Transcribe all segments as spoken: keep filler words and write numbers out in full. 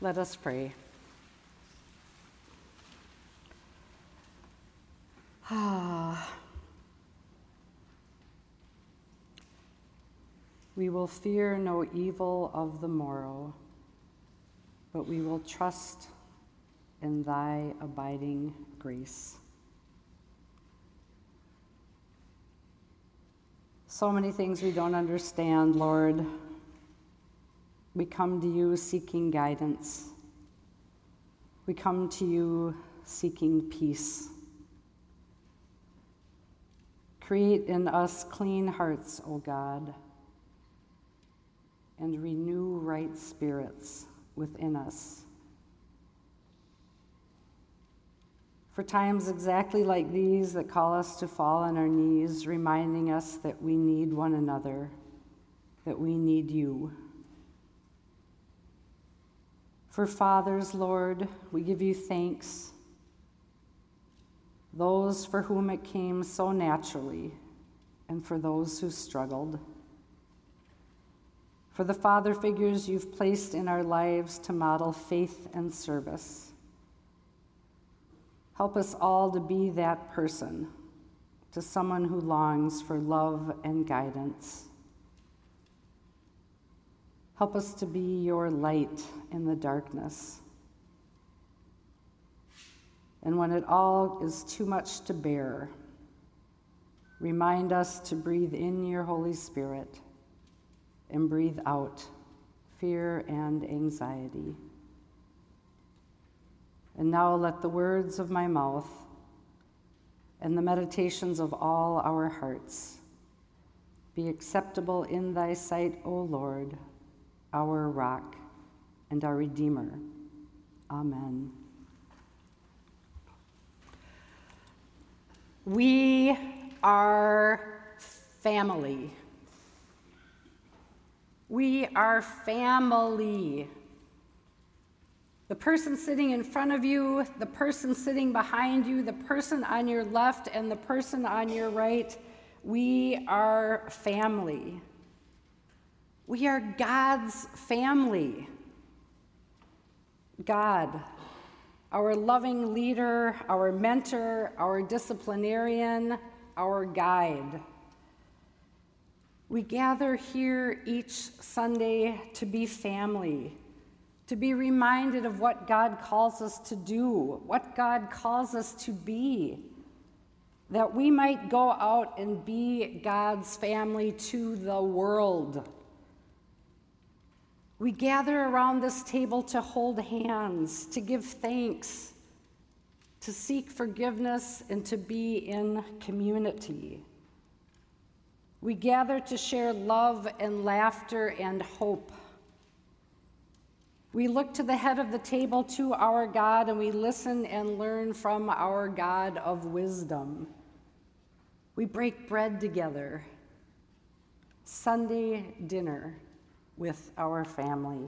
Let us pray. Ah. We will fear no evil of the morrow, but we will trust in thy abiding grace. So many things we don't understand, Lord. We come to you seeking guidance. We come to you seeking peace. Create in us clean hearts, O God, and renew right spirits within us. For times exactly like these that call us to fall on our knees, reminding us that we need one another, that we need you. For fathers, Lord, we give you thanks. Those for whom it came so naturally, and for those who struggled. For the father figures you've placed in our lives to model faith and service. Help us all to be that person, to someone who longs for love and guidance. Help us to be your light in the darkness. And when it all is too much to bear, remind us to breathe in your Holy Spirit and breathe out fear and anxiety. And now let the words of my mouth and the meditations of all our hearts be acceptable in thy sight, O Lord, our rock and our Redeemer. Amen. We are family. We are family. The person sitting in front of you, the person sitting behind you, the person on your left, and the person on your right, we are family. We are God's family. God, our loving leader, our mentor, our disciplinarian, our guide. We gather here each Sunday to be family, to be reminded of what God calls us to do, what God calls us to be, that we might go out and be God's family to the world. We gather around this table to hold hands, to give thanks, to seek forgiveness, and to be in community. We gather to share love and laughter and hope. We look to the head of the table, to our God, and we listen and learn from our God of wisdom. We break bread together. Sunday dinner with our family.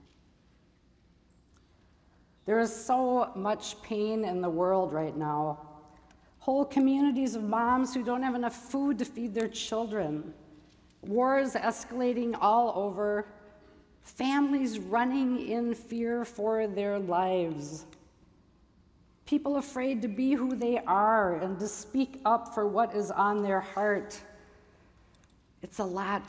There is so much pain in the world right now. Whole communities of moms who don't have enough food to feed their children. Wars escalating all over. Families running in fear for their lives. People afraid to be who they are and to speak up for what is on their heart. It's a lot.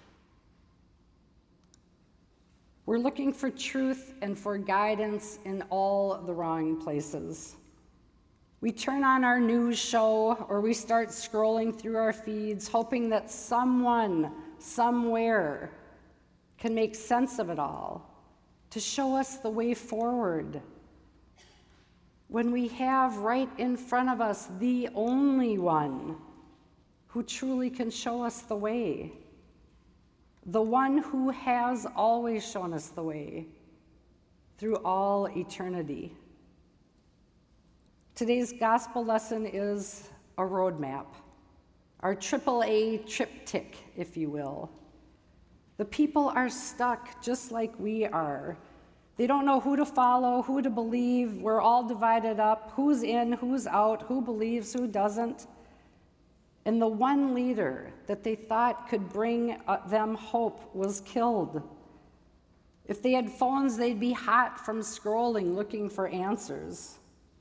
We're looking for truth and for guidance in all the wrong places. We turn on our news show or we start scrolling through our feeds, hoping that someone, somewhere, can make sense of it all, to show us the way forward. When we have right in front of us the only one who truly can show us the way, the one who has always shown us the way through all eternity. Today's gospel lesson is a roadmap, our triple A triptych, if you will. The people are stuck just like we are. They don't know who to follow, who to believe. We're all divided up, who's in, who's out, who believes, who doesn't. And the one leader that they thought could bring uh, them hope was killed. If they had phones, they'd be hot from scrolling, looking for answers.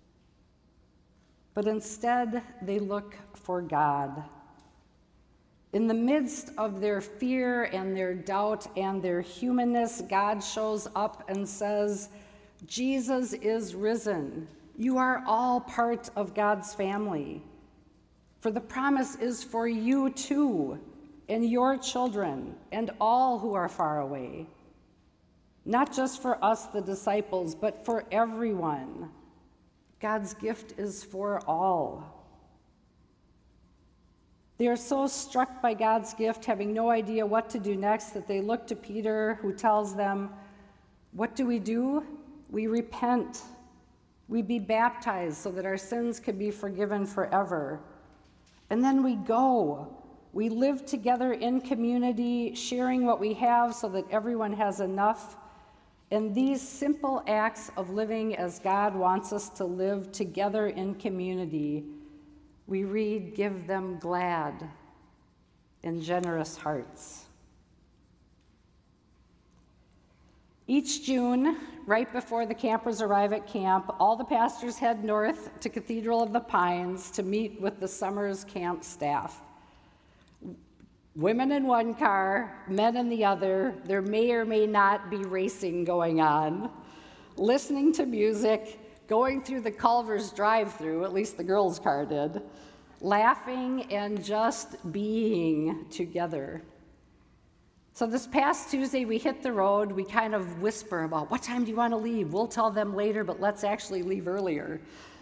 But instead, they look for God. In the midst of their fear and their doubt and their humanness, God shows up and says, Jesus is risen. You are all part of God's family. For the promise is for you too, and your children, and all who are far away. Not just for us, the disciples, but for everyone. God's gift is for all. They are so struck by God's gift, having no idea what to do next, that they look to Peter, who tells them, what do we do? We repent. We be baptized so that our sins can be forgiven forever. And then we go. We live together in community, sharing what we have so that everyone has enough. And these simple acts of living as God wants us to live together in community, we read, give them glad and generous hearts. Each June, right before the campers arrive at camp, all the pastors head north to Cathedral of the Pines to meet with the summer's camp staff. Women in one car, men in the other. There may or may not be racing going on. Listening to music, going through the Culver's drive-through, at least the girls' car did, laughing and just being together. So this past Tuesday, we hit the road. We kind of whisper about, what time do you want to leave? We'll tell them later, but let's actually leave earlier.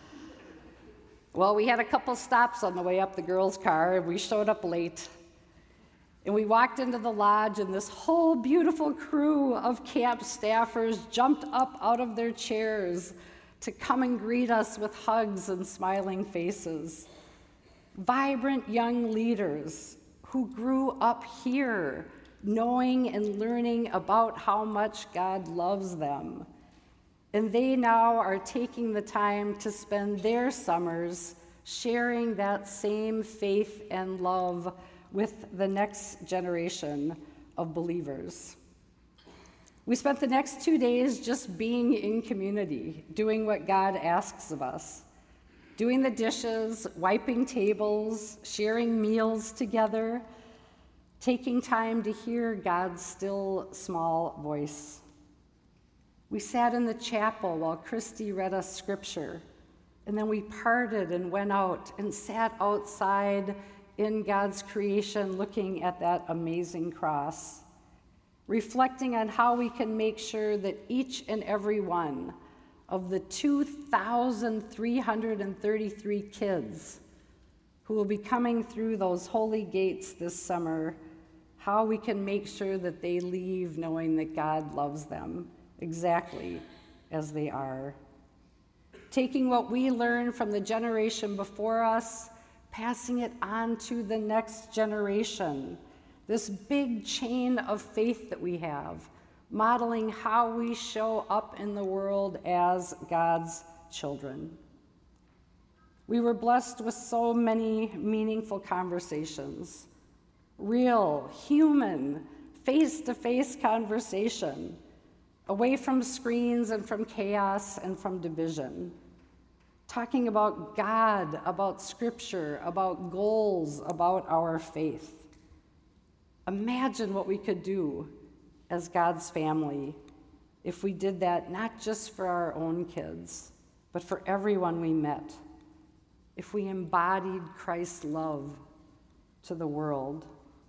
Well, we had a couple stops on the way up the girls' car, and we showed up late. And we walked into the lodge, and this whole beautiful crew of camp staffers jumped up out of their chairs to come and greet us with hugs and smiling faces. Vibrant young leaders who grew up here, knowing and learning about how much God loves them. And they now are taking the time to spend their summers sharing that same faith and love with the next generation of believers. We spent the next two days just being in community, doing what God asks of us, doing the dishes, wiping tables, sharing meals together, taking time to hear God's still small voice. We sat in the chapel while Christy read us scripture, and then we parted and went out and sat outside in God's creation looking at that amazing cross, reflecting on how we can make sure that each and every one of the two thousand three hundred thirty-three kids who will be coming through those holy gates this summer, how we can make sure that they leave knowing that God loves them exactly as they are. Taking what we learned from the generation before us, passing it on to the next generation. This big chain of faith that we have, modeling how we show up in the world as God's children. We were blessed with so many meaningful conversations. Real, human, face-to-face conversation, away from screens and from chaos and from division. Talking about God, about Scripture, about goals, about our faith. Imagine what we could do as God's family if we did that not just for our own kids, but for everyone we met. If we embodied Christ's love to the world.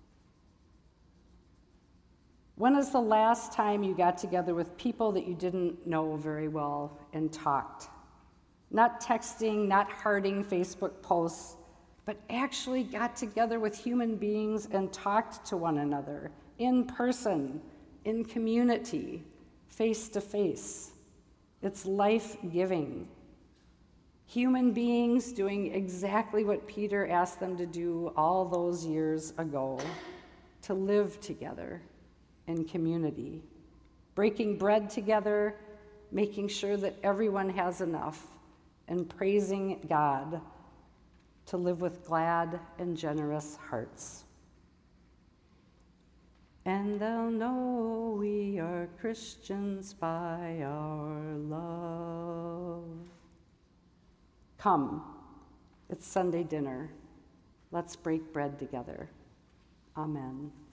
When is the last time you got together with people that you didn't know very well and talked? Not texting, not hearting Facebook posts, but actually got together with human beings and talked to one another in person, in community, face to face. It's life-giving. Human beings doing exactly what Peter asked them to do all those years ago, to live together in community, breaking bread together, making sure that everyone has enough, and praising God to live with glad and generous hearts. And they'll know we are Christians. Christians by our love. Come, it's Sunday dinner. Let's break bread together. Amen.